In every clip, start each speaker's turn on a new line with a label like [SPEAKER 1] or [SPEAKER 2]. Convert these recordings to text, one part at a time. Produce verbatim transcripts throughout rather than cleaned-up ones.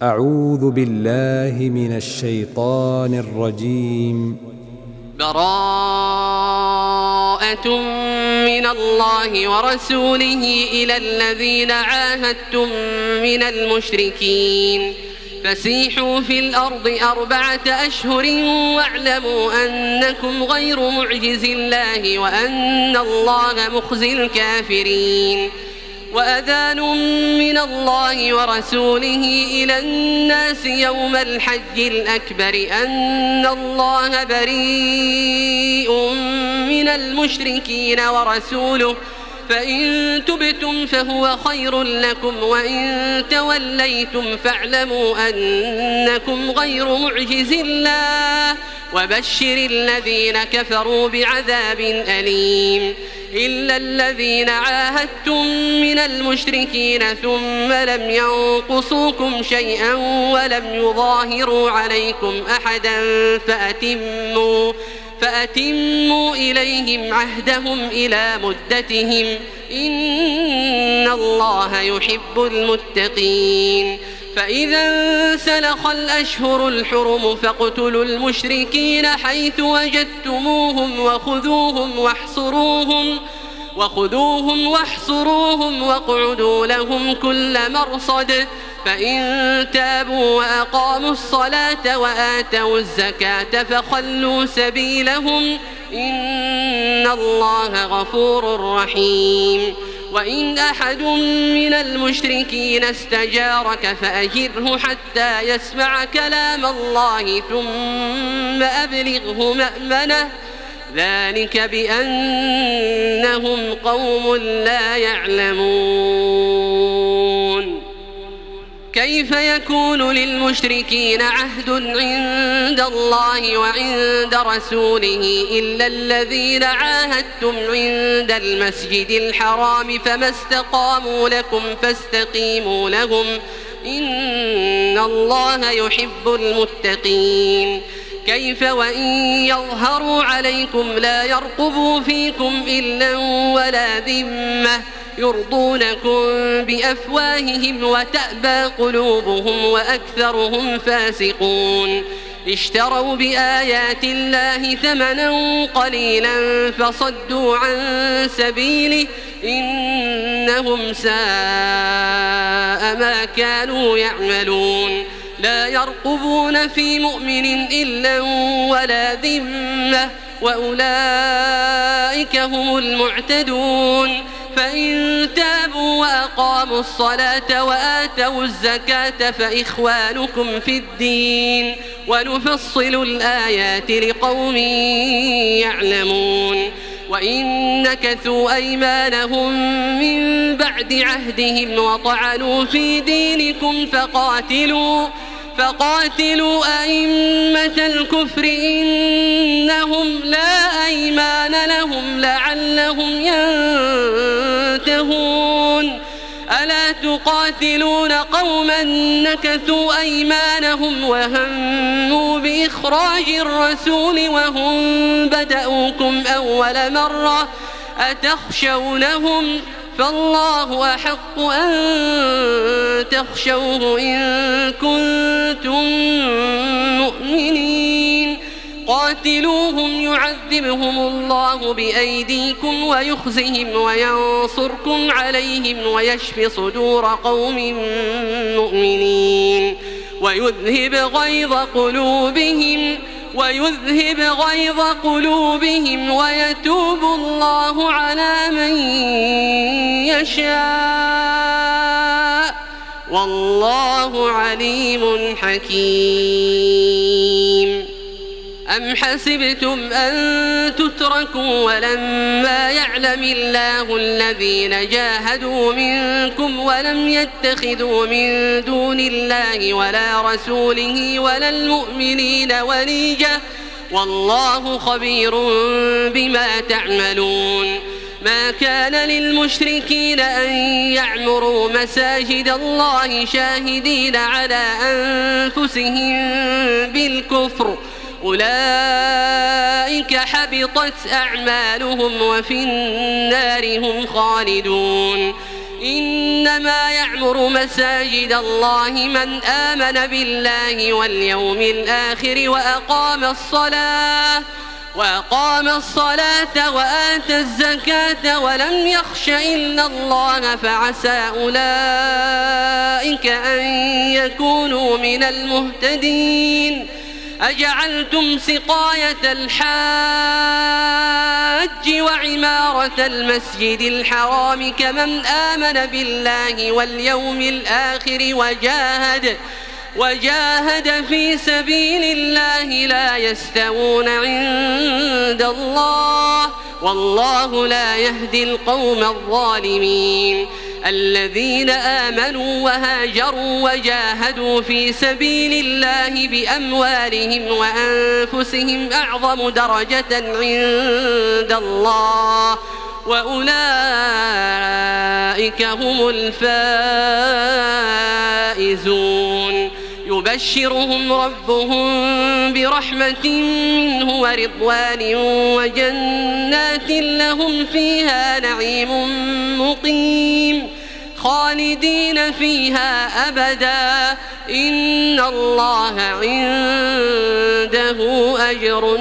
[SPEAKER 1] أعوذ بالله من الشيطان الرجيم.
[SPEAKER 2] براءة من الله ورسوله إلى الذين عاهدتم من المشركين فسيحوا في الأرض أربعة أشهر واعلموا أنكم غير معجز الله وأن الله مخزي الكافرين. وأذان من الله ورسوله إلى الناس يوم الحج الأكبر أن الله بريء من المشركين ورسوله فإن تبتم فهو خير لكم وإن توليتم فاعلموا أنكم غير معجز الله وبشر الذين كفروا بعذاب أليم. إلا الذين عاهدتم من المشركين ثم لم ينقصوكم شيئا ولم يظاهروا عليكم أحدا فأتموا, فأتموا إليهم عهدهم إلى مدتهم إن الله يحب المتقين. فإذا انسلخ الأشهر الحرم فاقتلوا المشركين حيث وجدتموهم وخذوهم واحصروهم وخذوهم واحصروهم واقعدوا لهم كل مرصد فإن تابوا وأقاموا الصلاة وآتوا الزكاة فخلوا سبيلهم إن الله غفور رحيم. وإن أحد من المشركين استجارك فأجره حتى يسمع كلام الله ثم أبلغه مأمنه ذلك بأنهم قوم لا يعلمون. كيف يكون للمشركين عهد عند الله وعند رسوله إلا الذين عاهدتم عند المسجد الحرام فما استقاموا لكم فاستقيموا لهم إن الله يحب المتقين. كيف وإن يظهروا عليكم لا يرقبوا فيكم إلا ولا ذمة يرضونكم بأفواههم وتأبى قلوبهم وأكثرهم فاسقون. اشتروا بآيات الله ثمنا قليلا فصدوا عن سبيله إنهم ساء ما كانوا يعملون. لا يرقبون في مؤمن إلا ولا ذمة وأولئك هم المعتدون. فإن تابوا وأقاموا الصلاة وآتوا الزكاة فإخوانكم في الدين ونفصل الآيات لقوم يعلمون. وإن نكثوا أيمانهم من بعد عهدهم وطعنوا في دينكم فقاتلوا فقاتلوا أئمة الكفر إنهم لا أيمان لهم لعلهم ينتهون. ألا تقاتلون قوما نكثوا أيمانهم وهموا بإخراج الرسول وهم بدأوكم أول مرة أتخشونهم فالله أحق أن تخشوه إن كنتم مؤمنين. قاتلوهم يعذبهم الله بأيديكم ويخزهم وينصركم عليهم ويشف صدور قوم مؤمنين ويذهب غيظ قلوبهم ويذهب غيظ قلوبهم ويتوب الله على من يشاء والله عليم حكيم. أم حسبتم أن تتركوا ولما يعلم الله الذين جاهدوا منكم ولم يتخذوا من دون الله ولا رسوله ولا المؤمنين وليجة والله خبير بما تعملون. ما كان للمشركين أن يعمروا مساجد الله شاهدين على أنفسهم بالكفر أولئك حبطت أعمالهم وفي النار هم خالدون. إنما يعمر مساجد الله من آمن بالله واليوم الآخر وأقام الصلاة وأقام الصلاة وآتى الزكاة ولم يخش إلا الله فعسى أولئك أن يكونوا من المهتدين. أجعلتم سقاية الحاج وعمارة المسجد الحرام كمن آمن بالله واليوم الآخر وجاهد وجاهد في سبيل الله لا يستوون عند الله والله لا يهدي القوم الظالمين. الذين آمنوا وهاجروا وجاهدوا في سبيل الله بأموالهم وأنفسهم أعظم درجة عند الله وأولئك هم الفائزون. يبشرهم ربهم برحمة منه ورضوان وجنات لهم فيها نعيم مقيم خالدين فيها أبدا إن الله عنده أجر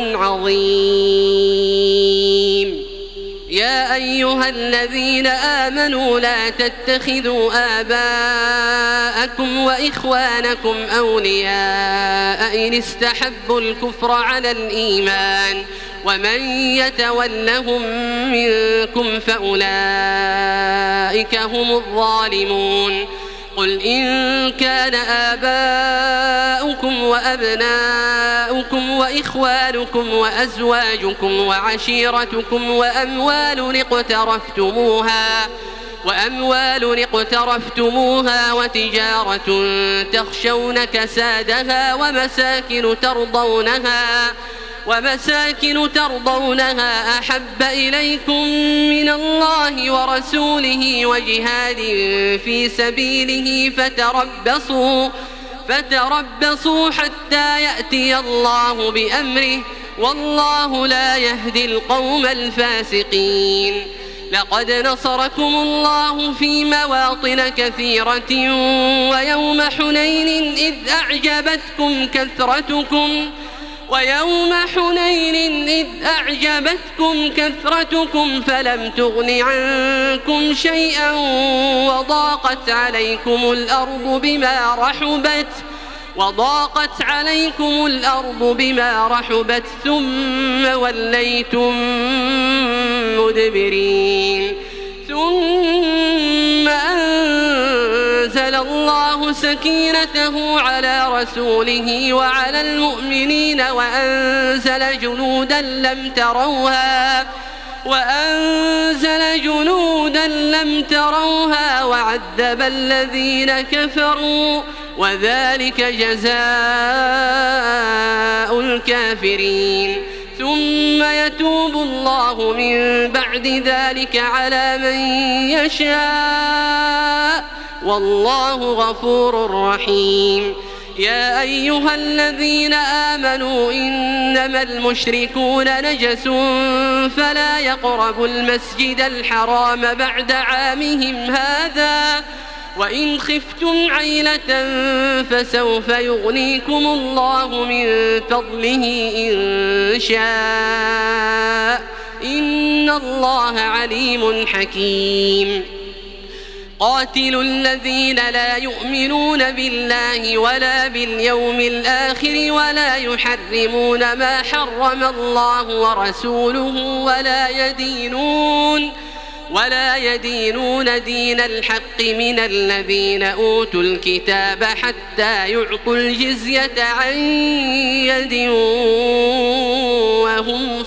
[SPEAKER 2] عظيم. يا أيها الذين آمنوا لا تتخذوا آباءكم وإخوانكم أولياء إن استحبوا الكفر على الإيمان ومن يتولهم منكم فأولئك هم الظالمون. قل إن كان آباؤكم وأبناؤكم وإخوانكم وأزواجكم وعشيرتكم وأموال اقترفتموها وأموال اقترفتموها وتجارة تخشون كسادها ومساكن ترضونها ومساكن ترضونها أحب إليكم من الله ورسوله وجهاد في سبيله فتربصوا فتربصوا حتى يأتي الله بأمره والله لا يهدي القوم الفاسقين. لقد نصركم الله في مواطن كثيرة ويوم حنين إذ أعجبتكم كثرتكم ويوم حنين إذ أعجبتكم كثرتكم فلم تغن عنكم شيئا وضاقت عليكم الأرض بما رحبت وضاقت عليكم الأرض بما رحبت ثم وليتم مدبرين. ثم أنزل الله سكينته على رسوله وعلى المؤمنين وأنزل جنودا لم تروها وأنزل جنودا لم تروها وعذب الذين كفروا وذلك جزاء الكافرين. ثم يتوب الله من بعد ذلك على من يشاء والله غفور رحيم. يا أيها الذين آمنوا إنما المشركون نجس فلا يقربوا المسجد الحرام بعد عامهم هذا وإن خفتم عيلة فسوف يغنيكم الله من فضله إن شاء إن الله عليم حكيم. قاتلوا الذين لا يؤمنون بالله ولا باليوم الآخر ولا يحرمون ما حرم الله ورسوله ولا يدينون ولا يدينون دين الحق من الذين أوتوا الكتاب حتى يعطوا الجزية عن يد وهم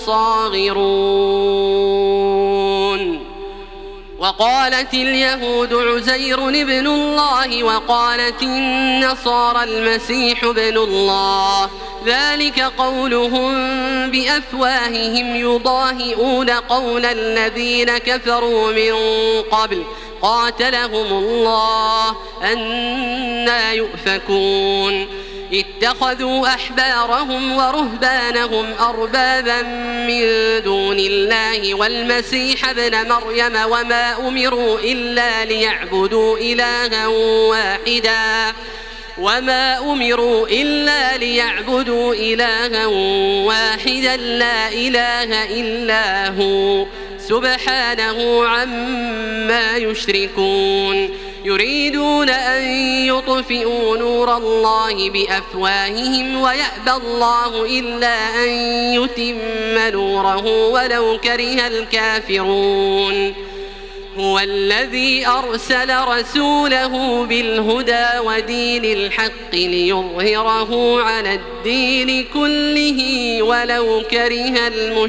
[SPEAKER 2] صاغرون. وقالت اليهود عزير ابن الله وقالت النصارى المسيح ابن الله ذلك قولهم بأفواههم يضاهئون قول الذين كفروا من قبل قاتلهم الله أنى يؤفكون. اتخذوا أحبارهم ورهبانهم أربابا من دون الله والمسيح ابن مريم وما أمروا إلا ليعبدوا إلها واحدا وما أمروا إلا ليعبدوا إلها واحدا لا إله إلا هو سبحانه عما يشركون يريدون أن يطفئوا نور الله بأفواههم ويأبى الله إلا أن يتم نوره ولو كره الكافرون هو الذي أرسل رسوله بالهدى ودين الحق ليظهره على الدين كله ولو كره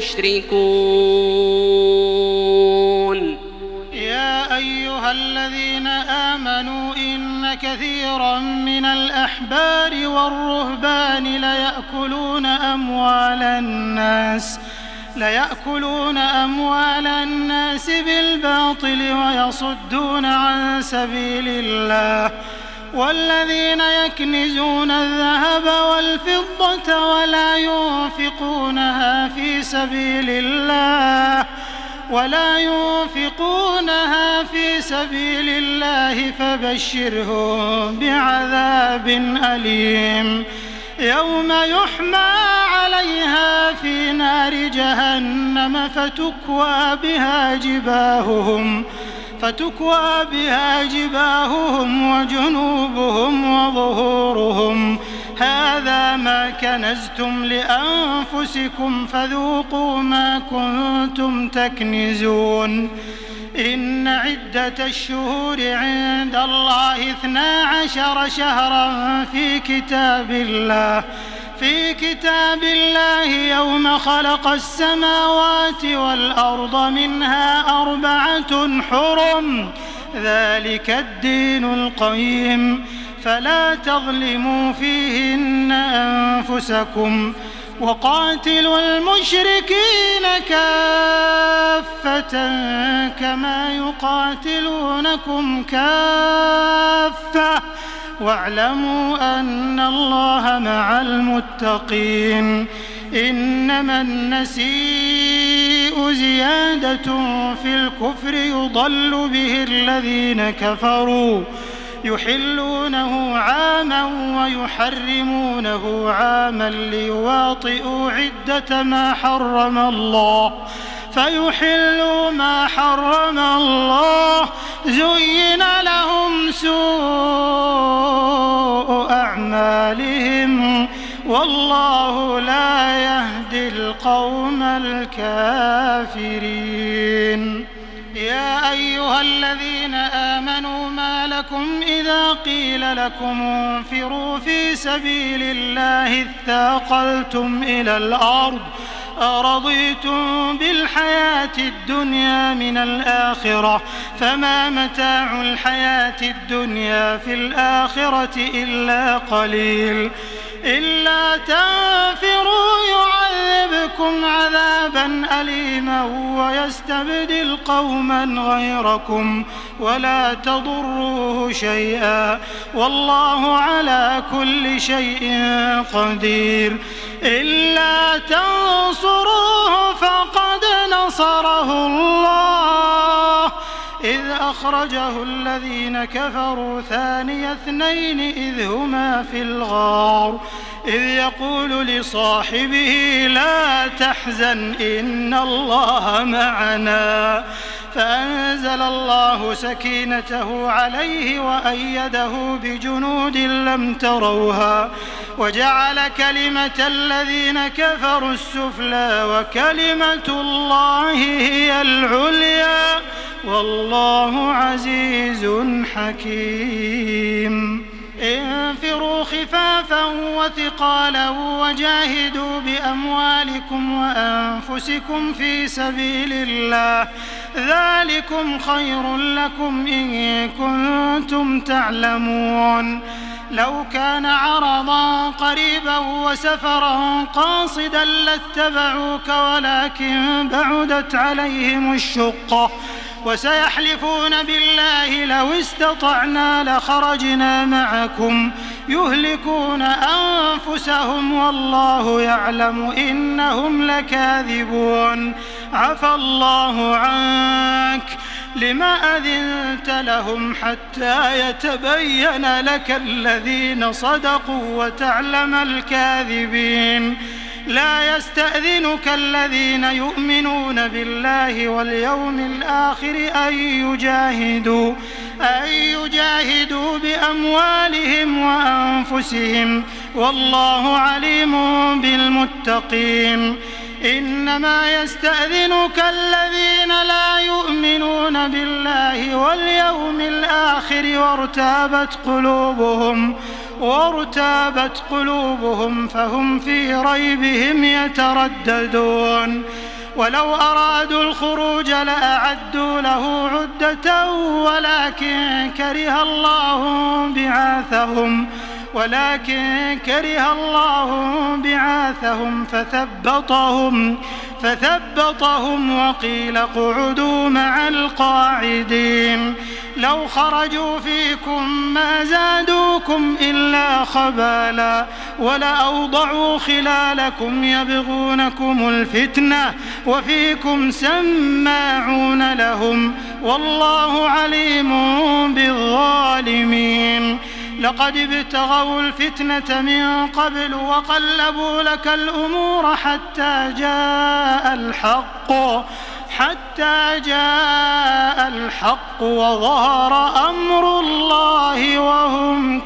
[SPEAKER 2] المشركون
[SPEAKER 3] يا أيها الذين آمنوا إن كثيرا من الأحبار والرهبان ليأكلون أموال الناس ليأكلون أموال الناس بالباطل ويصدون عن سبيل الله والذين يكنزون الذهب والفضة ولا ينفقونها في سبيل الله ولا ينفقونها في سبيل الله فبشرهم بعذاب أليم يوم يحمى عليها في نار جهنم فتكوى بها جباههم فتكوى بها جباههم وجنوبهم وظهورهم هذا ما كنزتم لأنفسكم فذوقوا ما كنتم تكنزون إن عدة الشهور عند الله اثنا عشر شهرا في كتاب الله في كتاب الله يوم خلق السماوات والأرض منها أربعة حرم ذلك الدين القيم فلا تظلموا فيهن أنفسكم وقاتلوا المشركين كافة كما يقاتلونكم كافة واعلموا أن الله مع المتقين إنما النسيء زيادة في الكفر يضل به الذين كفروا يحلونه عاما ويحرمونه عاما ليواطئوا عدة ما حرم الله فيحلوا ما حرم الله زين لهم سوء أعمالهم والله لا يهدي القوم الكافرين يا أيها الذين آمنوا ما لكم إذا قيل لكم انفروا في سبيل الله اثاقلتم إلى الأرض أرضيتم بالحياة الدنيا من الآخرة فما متاع الحياة الدنيا في الآخرة إلا قليل إلا تنفروا يعذبكم عذابا أليما ويستبدل قوما غيركم ولا تضروه شيئا والله على كل شيء قدير إلا تنصروه فقد نصره الله إذ أخرجه الذين كفروا ثاني اثنين إذ هما في الغار إذ يقول لصاحبه لا تحزن إن الله معنا فأنزل الله سكينته عليه وأيده بجنود لم تروها وجعل كلمة الذين كفروا السفلى وكلمة الله هي العليا والله عزيز حكيم انفروا خفافا وثقالا وجاهدوا بأموالكم وأنفسكم في سبيل الله ذلكم خير لكم إن كنتم تعلمون لو كان عرضا قريبا وسفرا قاصدا لاتبعوك ولكن بعدت عليهم الشقة وسيحلفون بالله لو استطعنا لخرجنا معكم يهلكون أنفسهم والله يعلم إنهم لكاذبون عفى الله عنك لما أذنت لهم حتى يتبين لك الذين صدقوا وتعلم الكاذبين لا يستأذنك الذين يؤمنون بالله واليوم الآخر أن يجاهدوا أن يجاهدوا بأموالهم وأنفسهم والله عليم بالمتقين إنما يستأذنك الذين لا يؤمنون بالله واليوم الآخر وارتابت قلوبهم وارتابت قلوبهم فهم في ريبهم يترددون ولو أرادوا الخروج لأعدوا له عدة ولكن كره الله بعاثهم ولكن كره الله بعاثهم فثبطهم فثبطهم وقيل اقعدوا مع القاعدين لو خرجوا فيكم ما زادوكم إلا خبالا ولأوضعوا خلالكم يبغونكم الفتنة وفيكم سماعون لهم والله عليم بالظالمين لقد ابتغوا الفتنة من قبل وقلبوا لك الأمور حتى جاء الحق حتى جاء الحق وظهر أمر الله وهم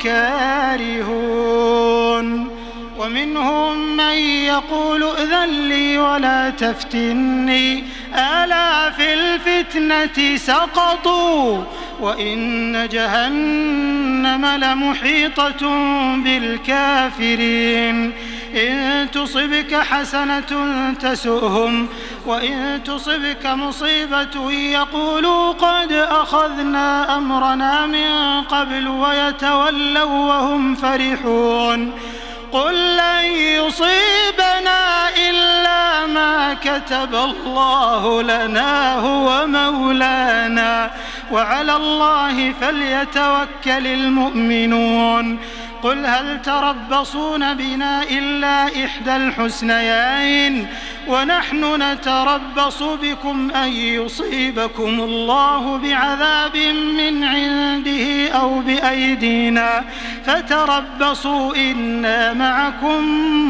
[SPEAKER 3] كارهون ومنهم من يقول ائذن لي ولا تفتني ألا في الفتنة سقطوا وإن جهنم لمحيطة بالكافرين إن تصبك حسنة تسؤهم وإن تصبك مصيبة يقولوا قد أخذنا أمرنا من قبل ويتولوا وهم فرحون قل لن يصيبنا إلا ما كتب الله لنا هو مولانا وعلى الله فليتوكل المؤمنون قل هل تربصون بنا إلا إحدى الحسنيين ونحن نتربص بكم أن يصيبكم الله بعذاب من عنده أو بأيدينا فتربصوا إنا معكم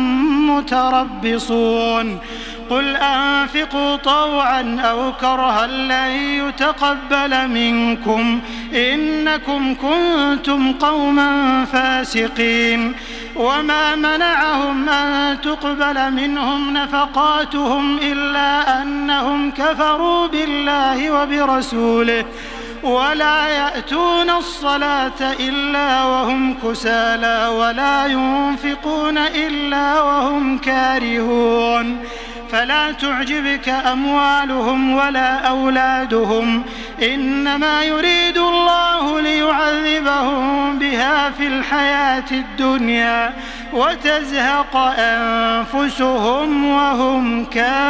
[SPEAKER 3] متربصون قل أنفقوا طوعا أو كرها لن يتقبل منكم إنكم كنتم قوما فاسقين وما منعهم أن تقبل منهم نفقاتهم إلا أنهم كفروا بالله وبرسوله ولا يأتون الصلاة إلا وهم كسالى ولا ينفقون إلا وهم كارهون فلا تعجبك أموالهم ولا أولادهم إنما يريد الله ليعذبهم بها في الحياة الدنيا وتزهق أنفسهم وهم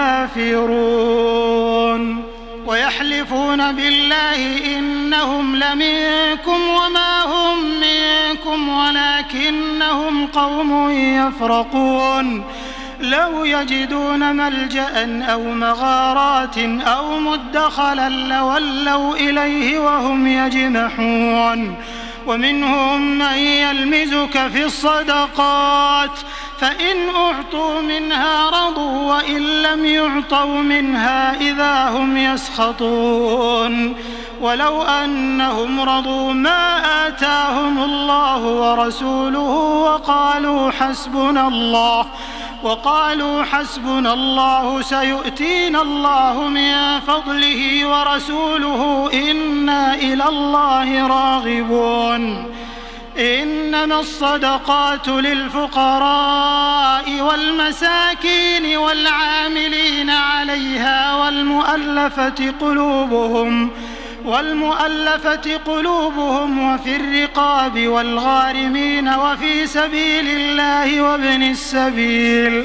[SPEAKER 3] كافرون ويحلفون بالله إنهم لمنكم وما هم منكم ولكنهم قوم يفرقون لو يجدون ملجأ أو مغارات أو مدخلا لولوا إليه وهم يجمحون ومنهم من يلمزك في الصدقات فإن أعطوا منها رضوا وإن لم يعطوا منها إذا هم يسخطون ولو أنهم رضوا ما آتاهم الله ورسوله وقالوا حسبنا الله وقالوا حسبنا الله سيؤتينا الله من فضله ورسوله إنا إلى الله راغبون إنما الصدقات للفقراء والمساكين والعاملين عليها والمؤلفة قلوبهم والمؤلفة قلوبهم وفي الرقاب والغارمين وفي سبيل الله وابن السبيل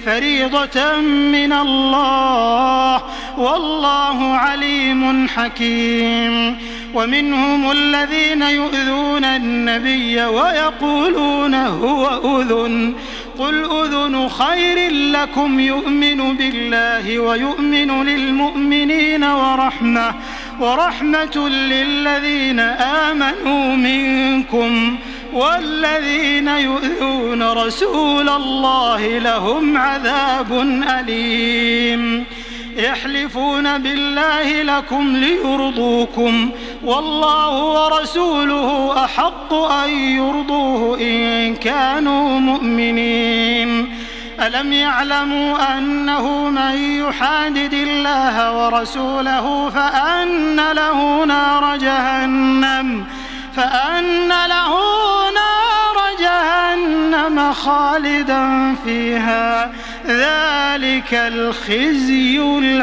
[SPEAKER 3] فريضة من الله والله عليم حكيم. ومنهم الذين يؤذون النبي ويقولون هو أذن قل أذن خير لكم يؤمن بالله ويؤمن للمؤمنين ورحمة ورحمة للذين آمنوا منكم والذين يؤذون رسول الله لهم عذاب أليم. يحلفون بالله لكم ليرضوكم والله ورسوله أحق أن يرضوه إن كانوا مؤمنين. ألم يعلموا أنه من يحادد الله ورسوله فأن له نار جهنم فأن له نار جهنم خالدا فيها ذلك الخزي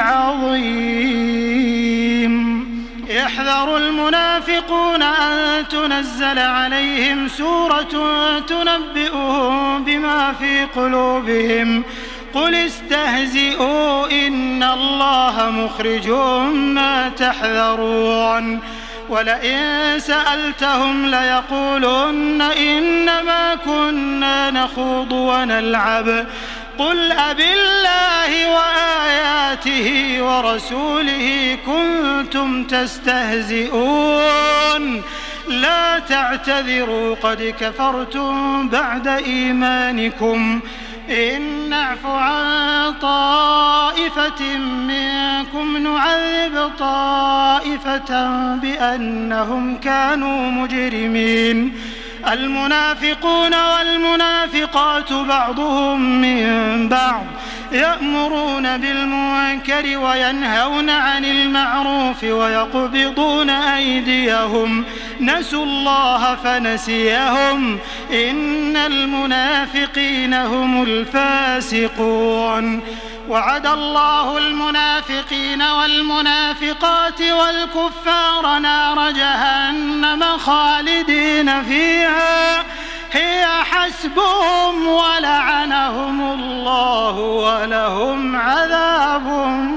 [SPEAKER 3] العظيم. يحذر المنافقون أن تنزل عليهم سورة تنبئهم بما في قلوبهم قل استهزئوا إن الله مخرج ما تحذرون. ولئن سألتهم ليقولن إنما كنا نخوض ونلعب قل أبالله وآياته ورسوله كنتم تستهزئون لا تعتذروا قد كفرتم بعد إيمانكم إن نعف عن طائفة منكم نعذب طائفة بأنهم كانوا مجرمين. المنافقون والمنافقات بعضهم من بعض يأمرون بالمنكر وينهون عن المعروف ويقبضون أيديهم نسوا الله فنسيهم إن المنافقين هم الفاسقون. وعد الله المنافقين والمنافقات والكفار نار جهنم خالدين فيها هي حسبهم ولعنهم الله ولهم عذاب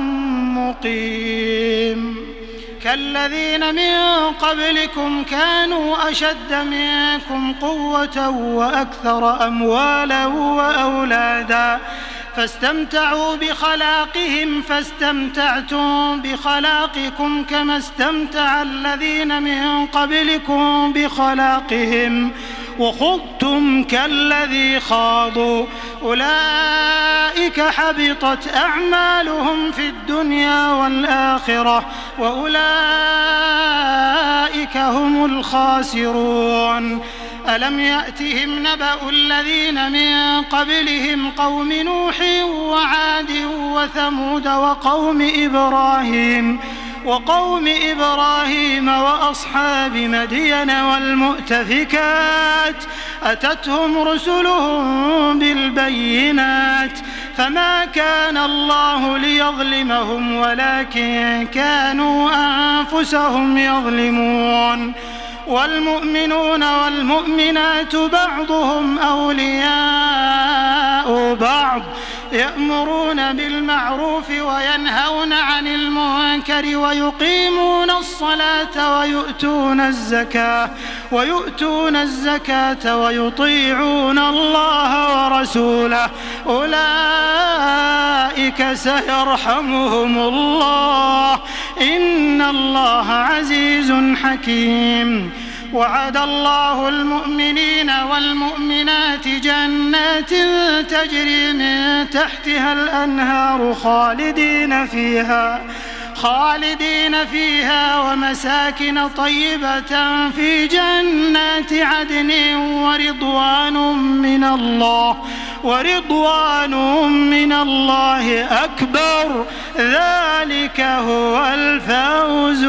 [SPEAKER 3] مقيم. كالذين من قبلكم كانوا أشد منكم قوة وأكثر أموالا وأولادا فاستمتعوا بخلاقهم فاستمتعتم بخلاقكم كما استمتع الذين من قبلكم بخلاقهم وخضتم كالذي خاضوا أولئك حبطت أعمالهم في الدنيا والآخرة وأولئك هم الخاسرون. ألم يأتهم نبأ الذين من قبلهم قوم نوح وعاد وثمود وقوم إبراهيم وقوم إبراهيم وأصحاب مدين والمؤتفكات أتتهم رسلهم بالبينات فما كان الله ليظلمهم ولكن كانوا أنفسهم يظلمون. والمؤمنون والمؤمنات بعضهم أولياء بعض يأمرون بالمعروف وينهون عن المنكر ويقيمون الصلاة ويؤتون الزكاة ويؤتون الزكاة ويطيعون الله ورسوله أولئك سيرحمهم الله إن الله عزيز حكيم. وعد الله المؤمنين والمؤمنات جنات تجري من تحتها الأنهار خالدين فيها خالدين فيها ومساكن طيبة في جنات عدن ورضوان من الله ورضوان من الله أكبر ذلك هو الفوز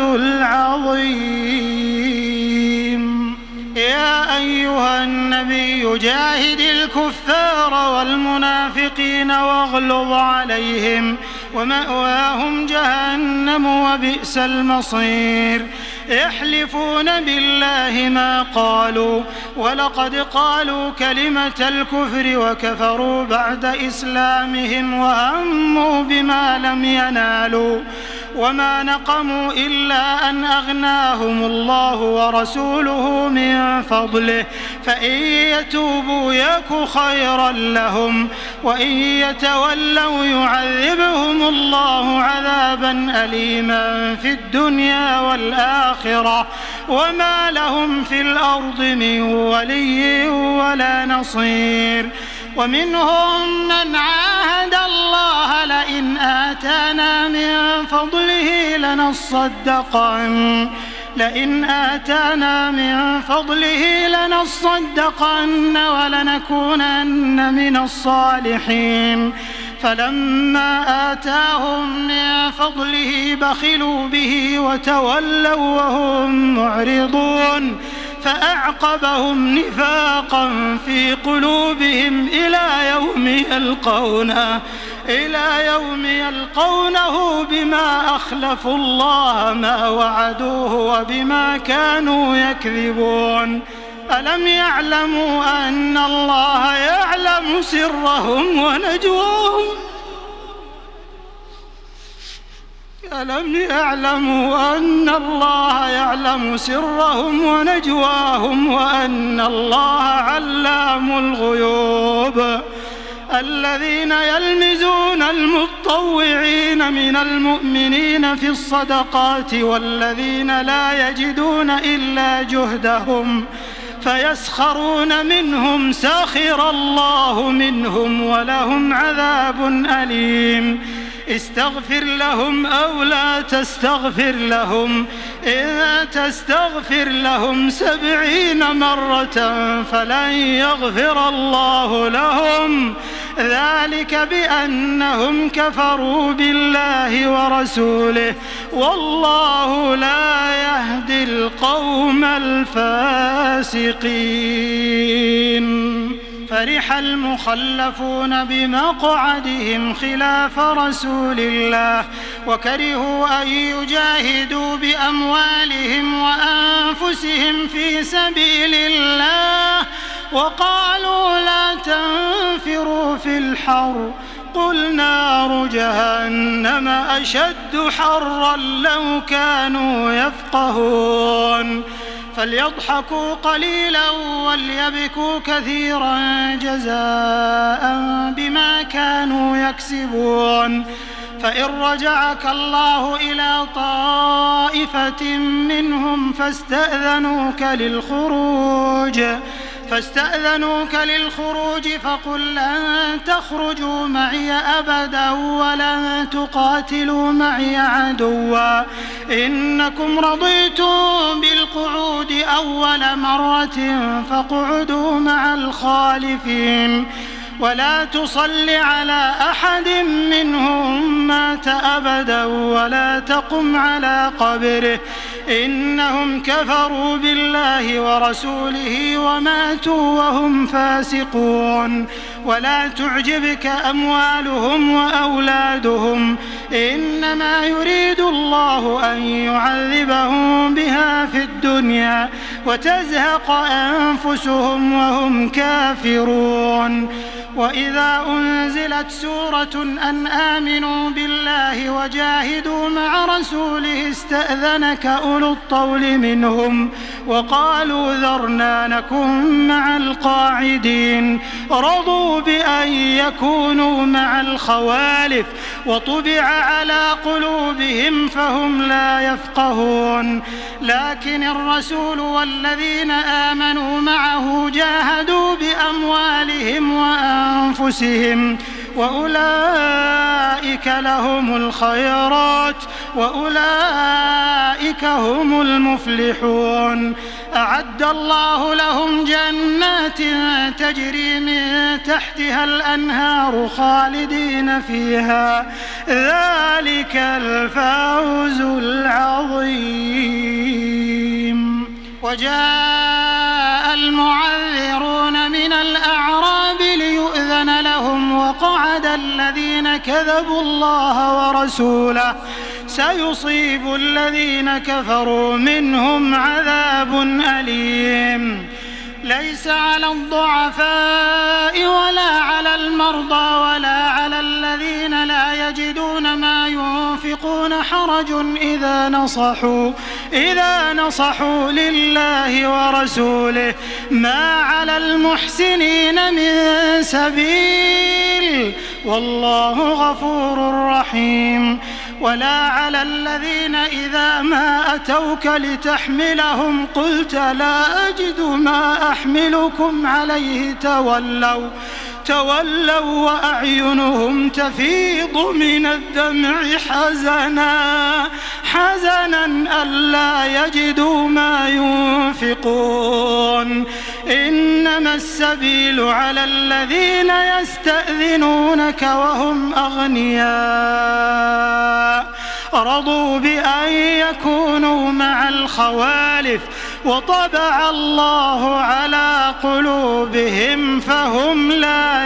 [SPEAKER 3] العظيم. يا أيها النبي جاهد الكفار والمنافقين واغلظ عليهم ومأواهم جهنم وبئس المصير. يحلفون بالله ما قالوا ولقد قالوا كلمة الكفر وكفروا بعد إسلامهم وهموا بما لم ينالوا وما نقموا إلا أن أغناهم الله ورسوله من فضله فإن يتوبوا يك خيرا لهم وإن يتولوا يعذبهم الله عذابا أليما في الدنيا والآخرة وما لهم في الأرض من ولي ولا نصير. ومنهم من عاهد الله لئن آتانا من فضله لنصدقن لئن آتانا من فضله لنصدقن ولنكونن من الصالحين فلما آتاهم من فضله بخلوا به وتولوا وهم معرضون فأعقبهم نفاقا في قلوبهم إلى يوم يلقونه إلى يوم يلقونه بما أخلفوا الله ما وعدوه وبما كانوا يكذبون. ألم يعلموا أن الله يعلم سرهم ونجواهم ألم يعلموا أن الله يعلم سرهم ونجواهم وأن الله علام الغيوب. الذين يلمزون المتطوعين من المؤمنين في الصدقات والذين لا يجدون إلا جهدهم فيسخرون منهم سخر الله منهم ولهم عذاب أليم. استغفر لهم أو لا تستغفر لهم إن تستغفر لهم سبعين مرة فلن يغفر الله لهم ذلك بأنهم كفروا بالله ورسوله والله لا يهدي القوم الفاسقين. فرح المخلفون بمقعدهم خلاف رسول الله وكرهوا أن يجاهدوا بأموالهم وأنفسهم في سبيل الله وقالوا لا تنفروا في الحر قل نار جهنم أشد حرا لو كانوا يفقهون. فليضحكوا قليلا وليبكوا كثيرا جزاء بما كانوا يكسبون. فإن رجعك الله إلى طائفة منهم فاستأذنوك للخروج فاستأذنوك للخروج فقل لن تخرجوا معي أبدا ولن تقاتلوا معي عدوا إنكم رضيتم بالقعود أول مرة فاقعدوا مع الخالفين ولا تصل على أحد منهم مات أبدا ولا تقم على قبره إنهم كفروا بالله ورسوله وماتوا وهم فاسقون. ولا تعجبك أموالهم وأولادهم إنما يريد الله أن يعذبهم بها في الدنيا وتزهق أنفسهم وهم كافرون. وإذا أنزلت سورة أن آمنوا بالله وجاهدوا مع رسوله استأذنك أولو الطول منهم وقالوا ذرنا نكن مع القاعدين رضوا بأن يكونوا مع الخوالف وطبع على قلوبهم فهم لا يفقهون. لكن الرسول والذين آمنوا معه جاهدوا بأموالهم وأنفسهم وأولئك لهم الخيرات وأولئك هم المفلحون. أعد الله لهم جنات تجري من تحتها الأنهار خالدين فيها ذلك الفوز العظيم. وجاء المعذرون من الأعراب ليؤذن لهم وقعد الذين كذبوا الله ورسوله سيصيب الذين كفروا منهم عذاب أليم ليس على الضعفاء ولا على المرضى ولا على الذين لا يجدون ما ينفقون حرج إذا نصحوا إذا نصحوا لله ورسوله ما على المحسنين من سبيل والله غفور رحيم ولا على الذين إذا ما أتوك لتحملهم قلت لا أجد ما أحملكم عليه تولوا تولوا وأعينهم تفيض من الدمع حزنا حزنا ألا يجدوا ما ينفقون إنما السبيل على الذين يستأذنونك وهم أغنياء رضوا بأن يكونوا مع الخوالف وطبع الله على قلوبهم فهم لا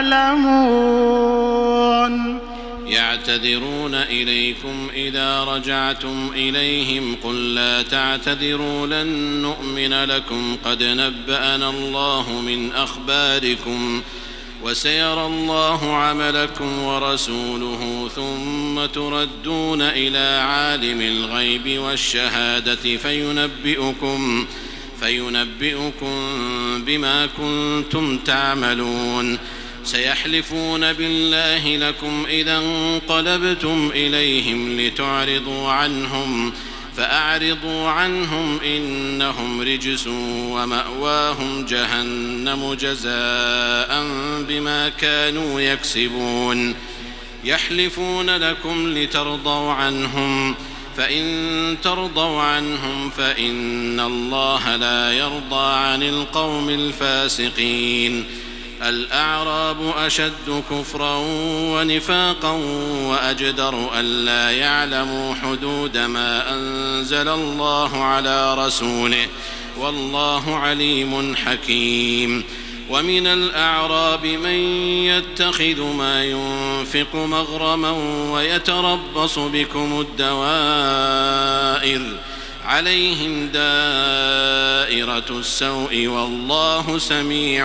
[SPEAKER 3] يعلمون
[SPEAKER 4] يعتذرون إليكم إذا رجعتم إليهم قل لا تعتذروا لن نؤمن لكم قد نبأنا الله من أخباركم وسيرى الله عملكم ورسوله ثم تردون إلى عالم الغيب والشهادة فينبئكم فينبئكم بما كنتم تعملون سيحلفون بالله لكم إذا انقلبتم إليهم لتعرضوا عنهم فأعرضوا عنهم إنهم رجس ومأواهم جهنم جزاء بما كانوا يكسبون يحلفون لكم لترضوا عنهم فإن ترضوا عنهم فإن الله لا يرضى عن القوم الفاسقين الأعراب أشد كفرا ونفاقا وأجدر ألا يعلموا حدود ما أنزل الله على رسوله والله عليم حكيم ومن الأعراب من يتخذ ما ينفق مغرما ويتربص بكم الدوائر عليهم دائرة السوء والله سميع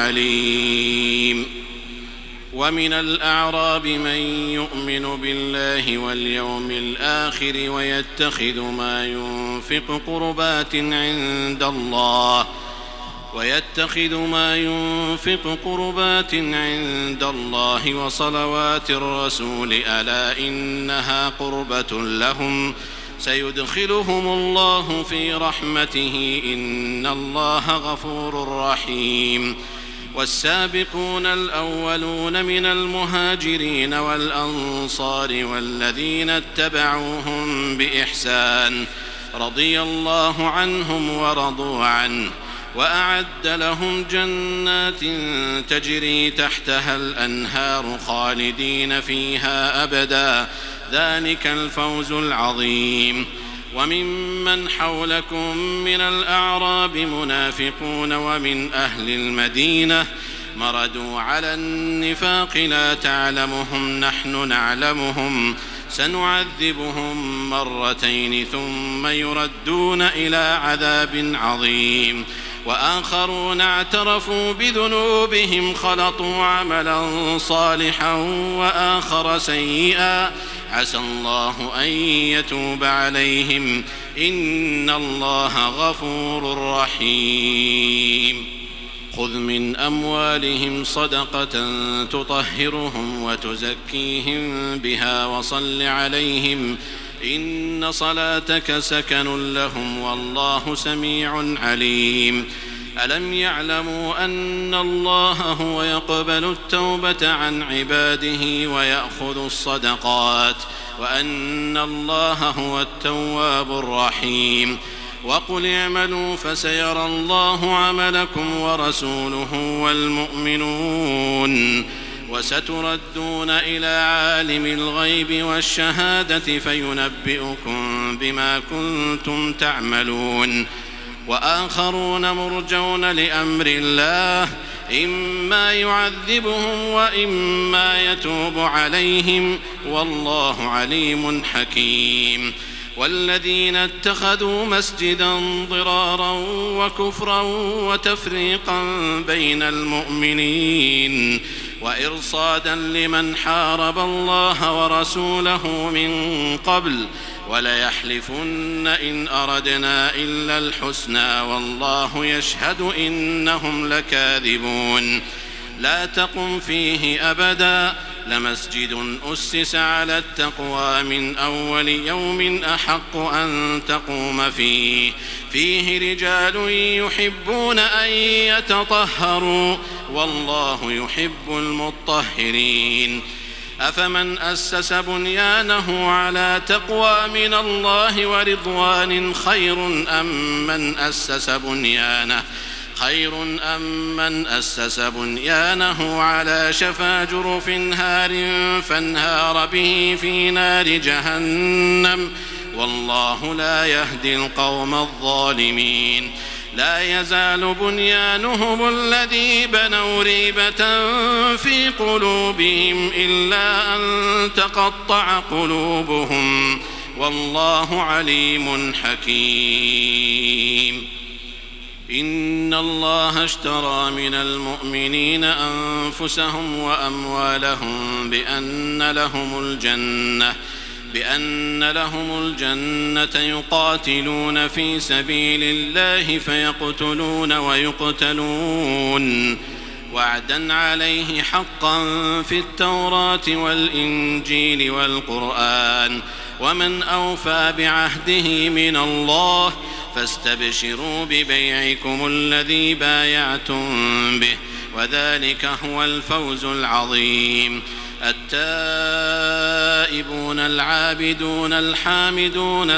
[SPEAKER 4] عليم ومن الأعراب من يؤمن بالله واليوم الآخر ويتخذ ما ينفق قربات عند الله ويتخذ ما ينفق قربات عند الله وصلوات الرسول ألا إنها قربة لهم سيدخلهم الله في رحمته إن الله غفور رحيم والسابقون الأولون من المهاجرين والأنصار والذين اتبعوهم بإحسان رضي الله عنهم ورضوا عنه وأعد لهم جنات تجري تحتها الأنهار خالدين فيها أبدا ذلك الفوز العظيم وممن حولكم من الأعراب منافقون ومن أهل المدينة مردوا على النفاق لا تعلمهم نحن نعلمهم سنعذبهم مرتين ثم يردون إلى عذاب عظيم وآخرون اعترفوا بذنوبهم خلطوا عملا صالحا وآخر سيئا عسى الله أن يتوب عليهم إن الله غفور رحيم خذ من أموالهم صدقة تطهرهم وتزكيهم بها وصل عليهم إن صلاتك سكن لهم والله سميع عليم ألم يعلموا أن الله هو يقبل التوبة عن عباده ويأخذ الصدقات وأن الله هو التواب الرحيم وقل اعملوا فسيرى الله عملكم ورسوله والمؤمنون وستردون إلى عالم الغيب والشهادة فينبئكم بما كنتم تعملون وآخرون مرجون لأمر الله إما يعذبهم وإما يتوب عليهم والله عليم حكيم. والذين اتخذوا مسجدا ضرارا وكفرا وتفريقا بين المؤمنين وإرصادا لمن حارب الله ورسوله من قبل وليحلفن إن أردنا إلا الحسنى والله يشهد إنهم لكاذبون. لا تقم فيه أبدا لمسجد أسس على التقوى من أول يوم أحق أن تقوم فيه فيه رجال يحبون أن يتطهروا والله يحب المطهرين. أفمن أسس بنيانه على تقوى من الله ورضوان خير أم من أسس بنيانه خير أم من أسس بنيانه على شفا جرف هار فانهار به في نار جهنم والله لا يهدي القوم الظالمين. لا يزال بنيانهم الذي بنوا ريبة في قلوبهم إلا أن تقطع قلوبهم والله عليم حكيم. إن الله اشترى من المؤمنين أنفسهم وأموالهم بأن لهم الجنة بأن لهم الجنة يقاتلون في سبيل الله فيقتلون ويقتلون وعدا عليه حقا في التوراة والإنجيل والقرآن ومن أوفى بعهده من الله فاستبشروا ببيعكم الذي بايعتم به وذلك هو الفوز العظيم. التائبون العابدون الحامدون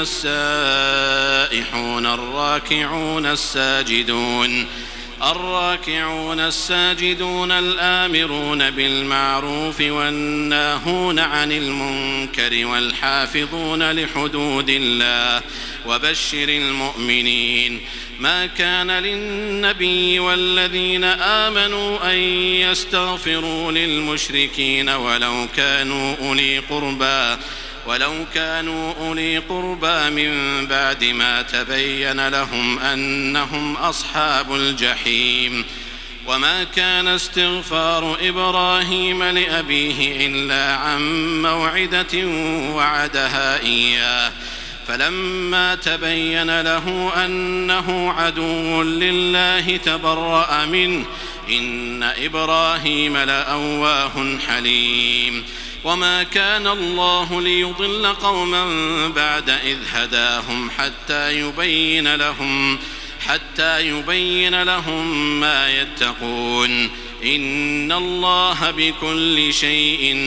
[SPEAKER 4] السائحون الراكعون الساجدون الراكعون الساجدون الآمرون بالمعروف والناهون عن المنكر والحافظون لحدود الله وبشر المؤمنين. ما كان للنبي والذين آمنوا أن يستغفروا للمشركين ولو كانوا أولي قربى ولو كانوا أولي قربى من بعد ما تبين لهم أنهم أصحاب الجحيم. وما كان استغفار إبراهيم لأبيه إلا عن موعدة وعدها إياه فلما تبين له أنه عدو لله تبرأ منه إن إبراهيم لأواه حليم. وما كان الله ليضل قوما بعد إذ هداهم حتى يبين لهم حتى يبين لهم ما يتقون إن الله بكل شيء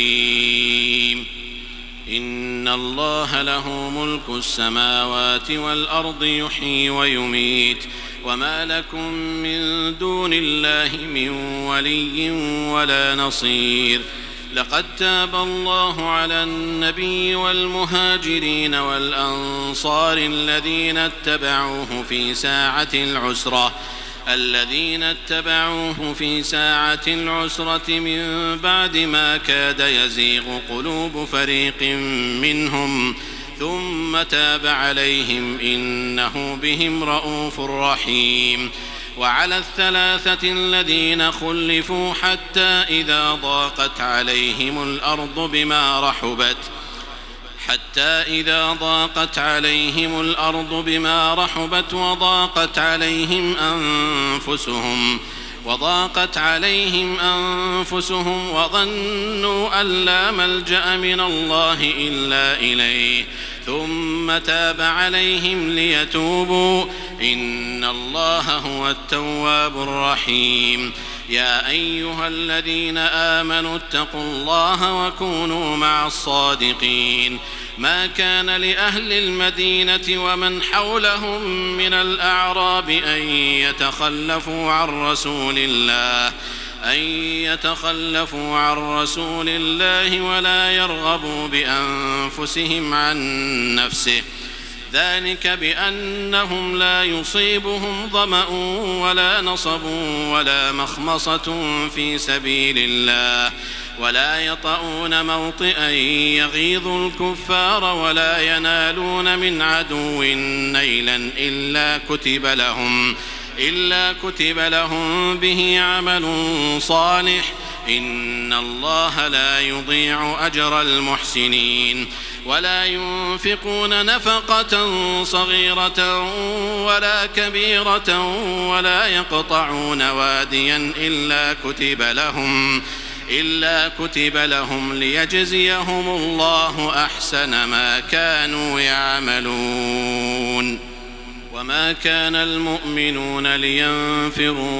[SPEAKER 4] عليم. إن الله له ملك السماوات والأرض يحيي ويميت وما لكم من دون الله من ولي ولا نصير. لقد تاب الله على النبي والمهاجرين والأنصار الذين اتبعوه في ساعة العسرة الذين اتبعوه في ساعة العسرة من بعد ما كاد يزيغ قلوب فريق منهم ثم تاب عليهم إنه بهم رءوف رحيم. وعلى الثلاثة الذين خلفوا حتى إذا ضاقت عليهم الأرض بما رحبت حتى إذا ضاقت عليهم الأرض بما رحبت وضاقت عليهم أنفسهم وضاقت عليهم أنفسهم وظنوا أن لا ملجأ من الله إلا إليه ثم تاب عليهم ليتوبوا إن الله هو التواب الرحيم. يا أيها الذين آمنوا اتقوا الله وكونوا مع الصادقين. ما كان لأهل المدينة ومن حولهم من الأعراب أن يتخلفوا عن رسول الله أن يتخلفوا عن رسول الله ولا يرغبوا بأنفسهم عن نفسه ذلك بأنهم لا يصيبهم ظمأ ولا نصب ولا مخمصة في سبيل الله ولا يطؤون موطئا يغيظ الكفار ولا ينالون من عدو نيلا إلا كتب لهم إلا كتب لهم به عمل صالح إن الله لا يضيع أجر المحسنين ولا ينفقون نفقة صغيرة ولا كبيرة ولا يقطعون واديا إلا كتب لهم إلا كتب لهم ليجزيهم الله أحسن ما كانوا يعملون وما كان المؤمنون لينفروا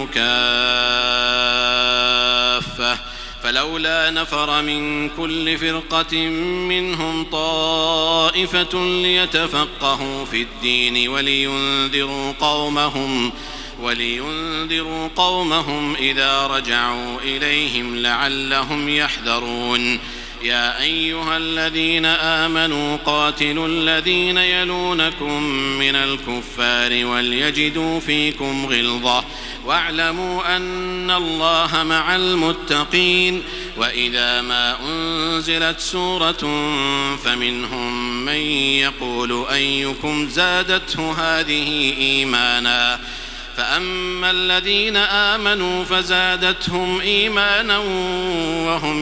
[SPEAKER 4] كافة فلولا نفر من كل فرقة منهم طائفة ليتفقهوا في الدين ولينذروا قومهم ولينذروا قومهم إذا رجعوا إليهم لعلهم يحذرون يا أيها الذين آمنوا قاتلوا الذين يلونكم من الكفار وليجدوا فيكم غلظة واعلموا أن الله مع المتقين وإذا ما أنزلت سورة فمنهم من يقول أيكم زادته هذه إيمانا فأما الذين آمنوا فزادتهم إيمانا وهم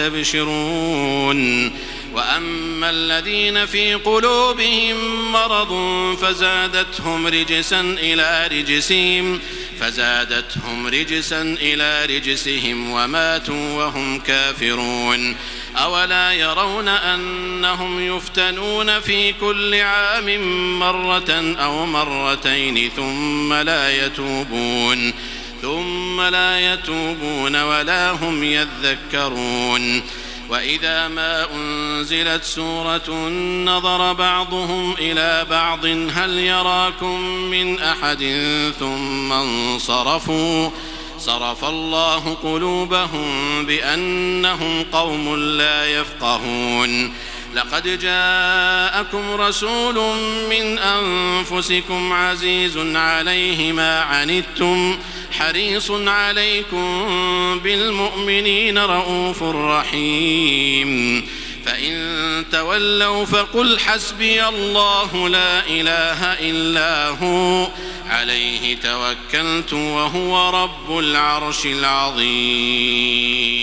[SPEAKER 4] يستبشرون وأما الذين في قلوبهم مرض فزادتهم رجسا إلى رجسهم فزادتهم رجسا إلى رجسهم وماتوا وهم كافرون أولا يرون أنهم يفتنون في كل عام مرة أو مرتين ثم لا يتوبون ثم لا يتوبون ولا هم يذكرون وإذا ما أنزلت سورة نظر بعضهم إلى بعض هل يراكم من أحد ثم انصرفوا صرف الله قلوبهم بأنهم قوم لا يفقهون لقد جاءكم رسول من أنفسكم عزيز عليه ما عنتم حريص عليكم بالمؤمنين رؤوف رحيم فإن تولوا فقل حسبي الله لا إله إلا هو عليه توكلت وهو رب العرش العظيم